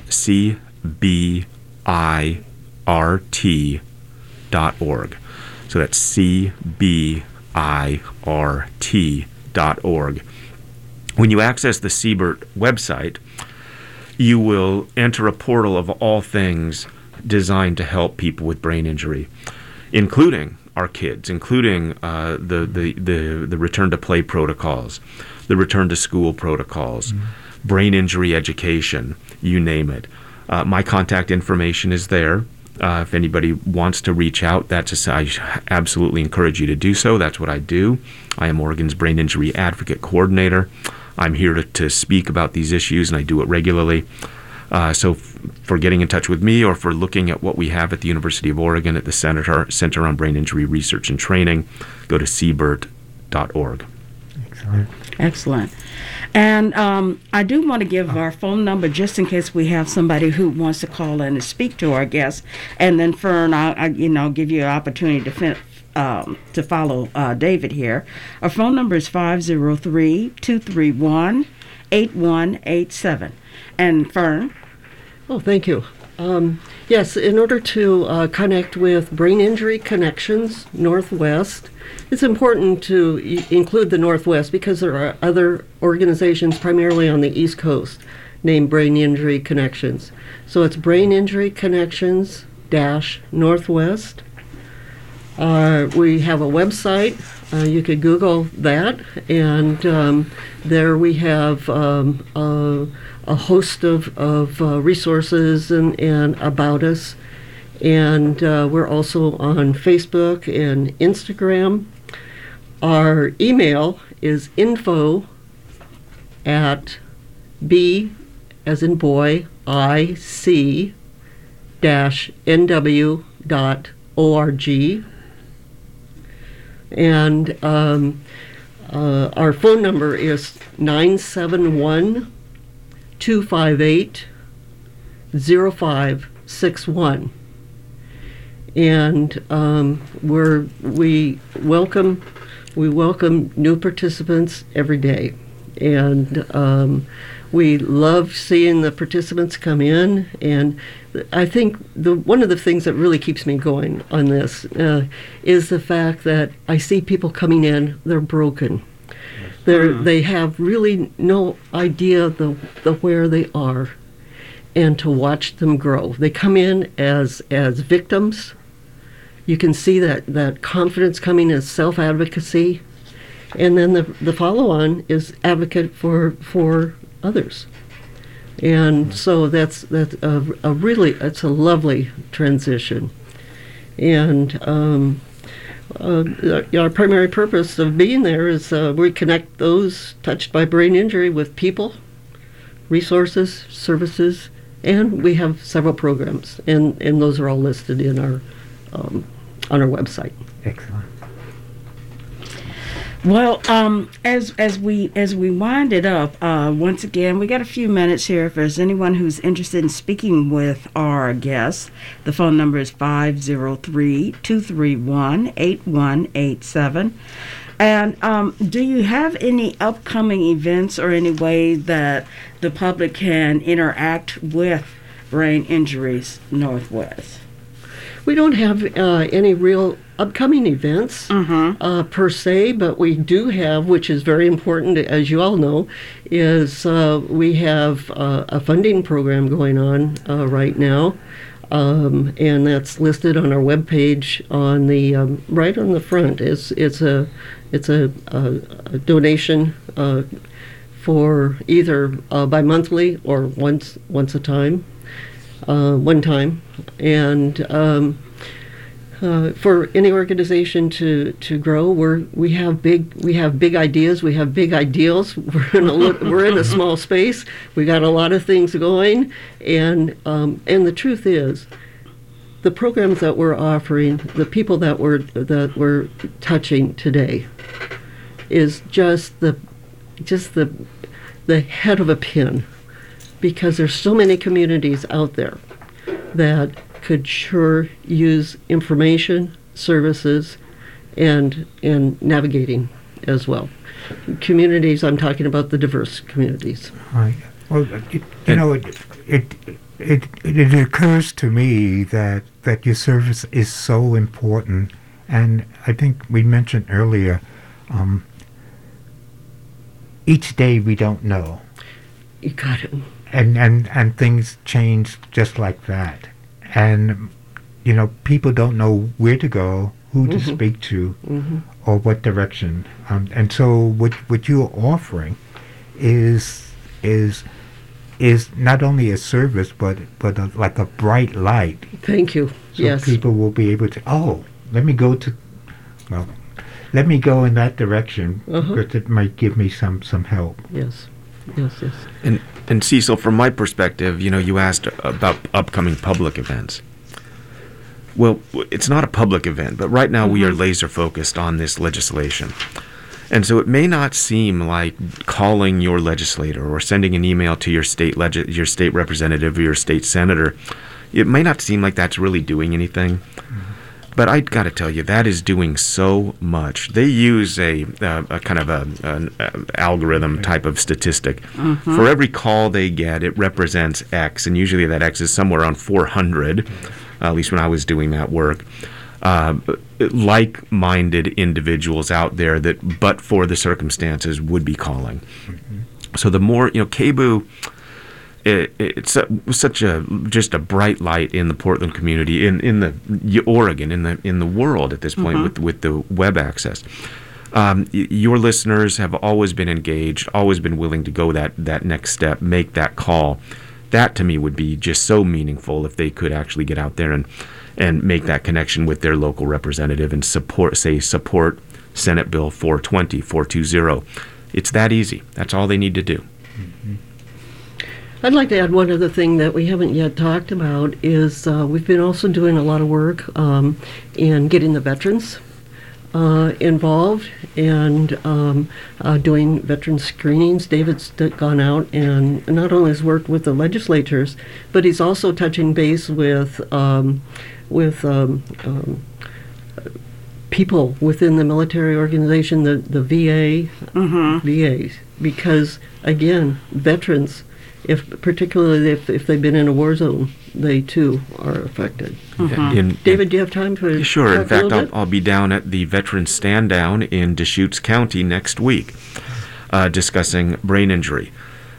cbirt.org. So that's cbirt.org. When you access the CBIRT website, you will enter a portal of all things designed to help people with brain injury, including our kids, including the return to play protocols, the return to school protocols, brain injury education, you name it. My contact information is there. If anybody wants to reach out, I absolutely encourage you to do so. That's what I do. I am Oregon's Brain Injury Advocate Coordinator. I'm here to speak about these issues, and I do it regularly. So for getting in touch with me or for looking at what we have at the University of Oregon at the Center on Brain Injury Research and Training, go to cbirt.org. Excellent. And I do want to give our phone number just in case we have somebody who wants to call in and speak to our guests. And then, Fern, I'll give you an opportunity to follow David here. Our phone number is 503-231-8187. And Fern? Oh, thank you. Yes, in order to connect with Brain Injury Connections Northwest, it's important to include the Northwest because there are other organizations primarily on the East Coast named Brain Injury Connections. So it's Brain Injury Connections Northwest. We have a website. You could Google that, and there we have a host of resources and about us. And we're also on Facebook and Instagram. Our email is info@b as in boy, ic-nw.org. And our phone number is 971-258-0561. And we welcome new participants every day, and we love seeing the participants come in. And I think one of the things that really keeps me going on this is the fact that I see people coming in, they're broken. They have really no idea the where they are. and to watch them grow. They come in as victims. You can see that confidence coming as self-advocacy. And then the follow-on is advocate for others. And so that's it's a lovely transition. And our primary purpose of being there is we connect those touched by brain injury with people, resources, services, and we have several programs, and those are all listed in our on our website. Excellent. Well, as we wind it up, once again, we got a few minutes here. If there's anyone who's interested in speaking with our guests, the phone number is 503-231-8187. And do you have any upcoming events or any way that the public can interact with Brain Injuries Northwest? We don't have any real upcoming events per se, but we do have, which is very important, as you all know, is we have a funding program going on right now, and that's listed on our webpage on the right on the front. It's a donation for either bi-monthly or once a time. One time, and for any organization to grow, we have big ideas, we have big ideals. We're in a small space. We got a lot of things going, and the truth is, the programs that we're offering, the people that we're touching today, is just the head of a pin. Because there's so many communities out there that could sure use information, services, and navigating as well. Communities, I'm talking about the diverse communities. Right. Well, it occurs to me that your service is so important, and I think we mentioned earlier, each day we don't know. You got it. And things change just like that. And, people don't know where to go, who to speak to, or what direction. And so what you're offering is not only a service, but like a bright light. Thank you. So yes. People will be able to, let me go in that direction, because it might give me some help. Yes. And Cecil, from my perspective, you asked about upcoming public events. Well, it's not a public event, but right now we are laser focused on this legislation. And so it may not seem like calling your legislator or sending an email to your state representative or your state senator, it may not seem like that's really doing anything. But I got to tell you, that is doing so much. They use a kind of an algorithm type of statistic. For every call they get, it represents X, and usually that X is somewhere around 400, at least when I was doing that work. Like-minded individuals out there that, but for the circumstances, would be calling. So the more, KBOO, it's such just a bright light in the Portland community, in the Oregon, in the world at this point with the web access. Your listeners have always been engaged, always been willing to go that next step, make that call. That to me would be just so meaningful if they could actually get out there and make that connection with their local representative and support Senate Bill 420. It's that easy. That's all they need to do. I'd like to add one other thing that we haven't yet talked about is we've been also doing a lot of work in getting the veterans involved and doing veteran screenings. David's gone out and not only has worked with the legislators, but he's also touching base with people within the military organization, the VA, VAs, because again, veterans, particularly if they've been in a war zone, they too are affected. David, do you have time for? Sure. In fact, I'll be down at the Veterans Stand Down in Deschutes County next week, discussing brain injury.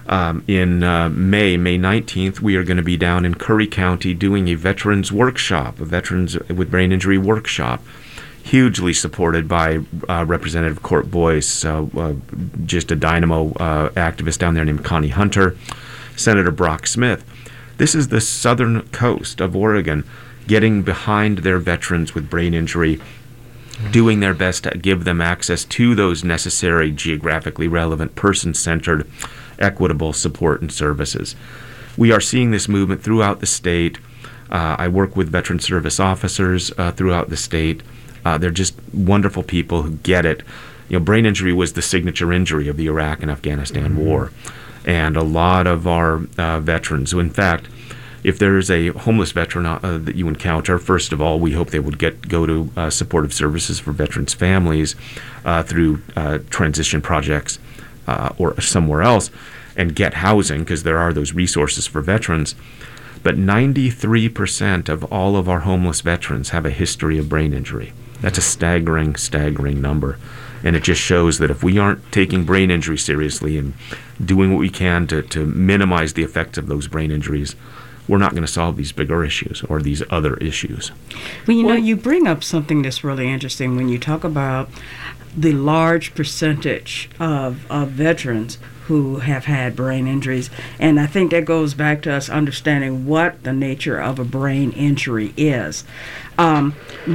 In May 19th, we are going to be down in Curry County doing a veterans workshop, a veterans with brain injury workshop, hugely supported by Representative Court Boyce, just a dynamo activist down there named Connie Hunter, Senator Brock Smith. This is the southern coast of Oregon getting behind their veterans with brain injury, doing their best to give them access to those necessary, geographically relevant, person-centered, equitable support and services. We are seeing this movement throughout the state. I work with veteran service officers throughout the state. They're just wonderful people who get it. You know, brain injury was the signature injury of the Iraq and Afghanistan war. And a lot of our veterans, in fact, if there is a homeless veteran that you encounter, first of all, we hope they would go to supportive services for veterans' families through transition projects or somewhere else, and get housing, because there are those resources for veterans. But 93% of all of our homeless veterans have a history of brain injury. That's a staggering, staggering number. And it just shows that if we aren't taking brain injury seriously and doing what we can to minimize the effects of those brain injuries, we're not going to solve these bigger issues or these other issues. Well, you know, you bring up something that's really interesting when you talk about the large percentage of veterans who have had brain injuries. And I think that goes back to us understanding what the nature of a brain injury is. One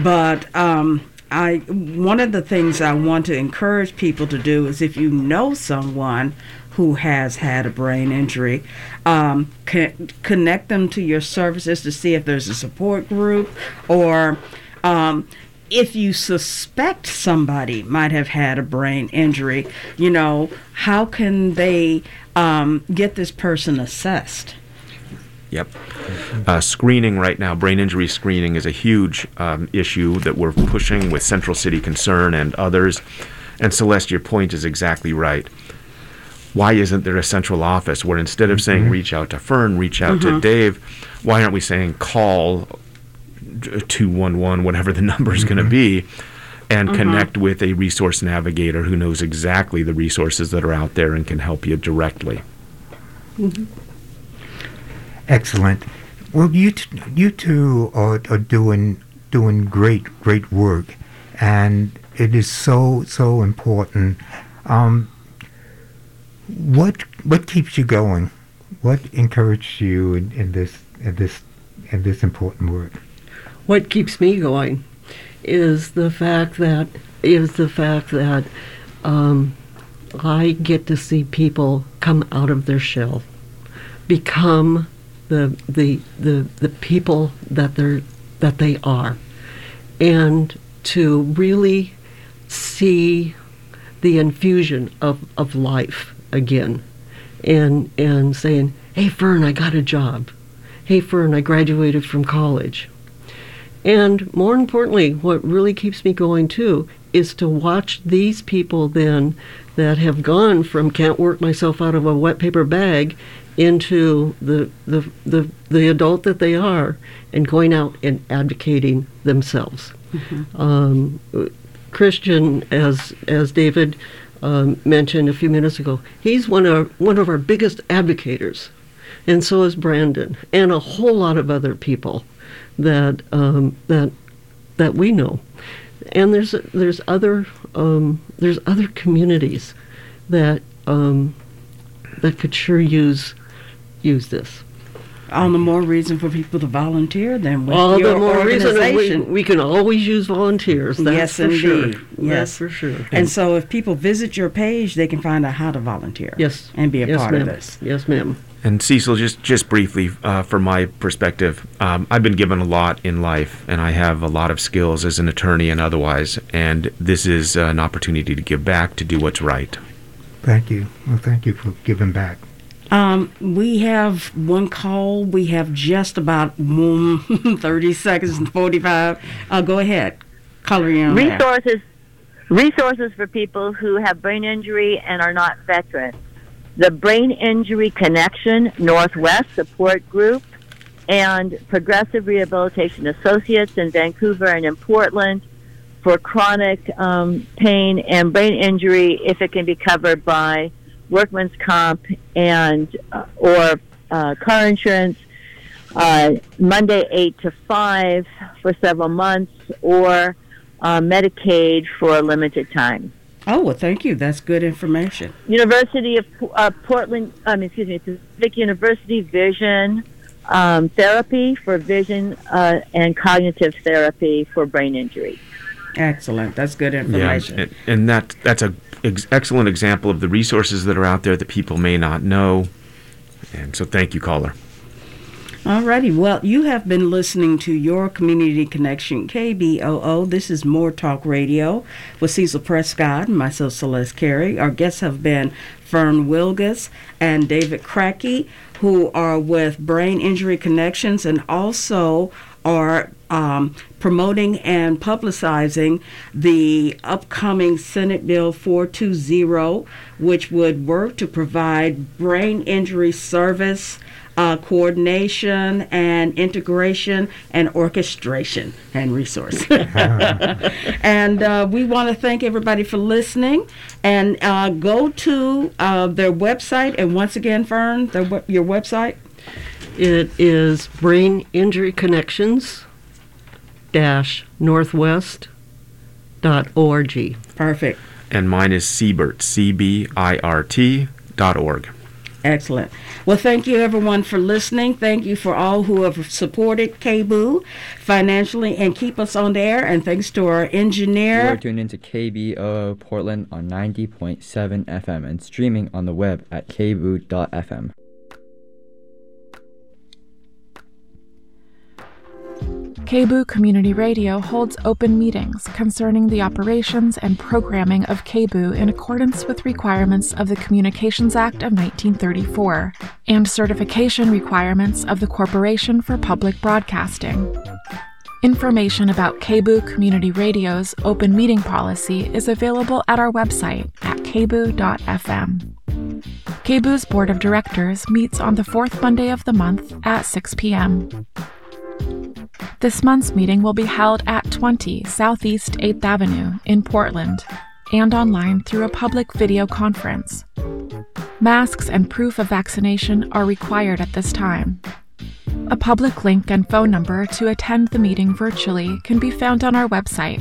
of the things I want to encourage people to do is, if you know someone who has had a brain injury, connect them to your services to see if there's a support group, or if you suspect somebody might have had a brain injury, you know, how can they get this person assessed? Yep. Screening right now, brain injury screening, is a huge issue that we're pushing with Central City Concern and others. And Celeste, your point is exactly right. Why isn't there a central office where, instead of saying reach out to Fern, reach out to Dave, why aren't we saying call 211, whatever the number is going to be, and connect with a resource navigator who knows exactly the resources that are out there and can help you directly? Excellent. Well, you two are doing great work, and it is so important. What keeps you going? What encouraged you in this important work? What keeps me going is the fact that I get to see people come out of their shell, become the people that they are, and to really see the infusion of life again, and saying, hey Fern, I got a job. Hey Fern, I graduated from college. And more importantly, what really keeps me going too is to watch these people then that have gone from can't work myself out of a wet paper bag into the adult that they are, and going out and advocating themselves. Christian, as David mentioned a few minutes ago, he's one of our biggest advocators, and so is Brandon, and a whole lot of other people that we know. And there's other communities that could sure use this. All the more reason for people to volunteer then with all your the more organization. Reason we can always use volunteers. That's yes, for indeed. Sure. Yes, that's for sure. And so if people visit your page, they can find out how to volunteer. Yes, and be a part ma'am. of this. Yes, ma'am. And Cecil, just briefly, from my perspective, I've been given a lot in life, and I have a lot of skills as an attorney and otherwise, and this is an opportunity to give back, to do what's right. Thank you. Well, thank you for giving back. We have one call. We have just about 30 seconds and 45. Go ahead. Caller, you're on there. Resources for people who have brain injury and are not veterans. The Brain Injury Connection Northwest Support Group and Progressive Rehabilitation Associates in Vancouver and in Portland for chronic pain and brain injury, if it can be covered by workman's comp and or car insurance, Monday 8 to 5 for several months, or Medicaid for a limited time. Oh, well, thank you. That's good information. University of Portland, Pacific University Vision Therapy for vision and cognitive therapy for brain injury. Excellent. That's good information. Yeah, and that's an excellent example of the resources that are out there that people may not know. And so thank you, caller. All righty. Well, you have been listening to Your Community Connection, KBOO. This is More Talk Radio with Cecil Prescott and myself, Celeste Carey. Our guests have been Fern Wilgus and David Cracky, who are with Brain Injury Connections and also are promoting and publicizing the upcoming Senate Bill 420, which would work to provide brain injury service, coordination and integration and orchestration and resource. And we want to thank everybody for listening, and go to their website. And once again, Fern, your website? It is Brain Injury Connections -northwest.org. Perfect. And mine is CBIRT, CBIRT.org. Excellent. Well, thank you, everyone, for listening. Thank you for all who have supported KBOO financially and keep us on the air. And thanks to our engineer. You are tuned into KBOO Portland on 90.7 FM and streaming on the web at kboo.fm. KBOO Community Radio holds open meetings concerning the operations and programming of KBOO in accordance with requirements of the Communications Act of 1934 and certification requirements of the Corporation for Public Broadcasting. Information about KBOO Community Radio's open meeting policy is available at our website at kboo.fm. KBOO's Board of Directors meets on the fourth Monday of the month at 6 p.m. This month's meeting will be held at 20 Southeast 8th Avenue in Portland and online through a public video conference. Masks and proof of vaccination are required at this time. A public link and phone number to attend the meeting virtually can be found on our website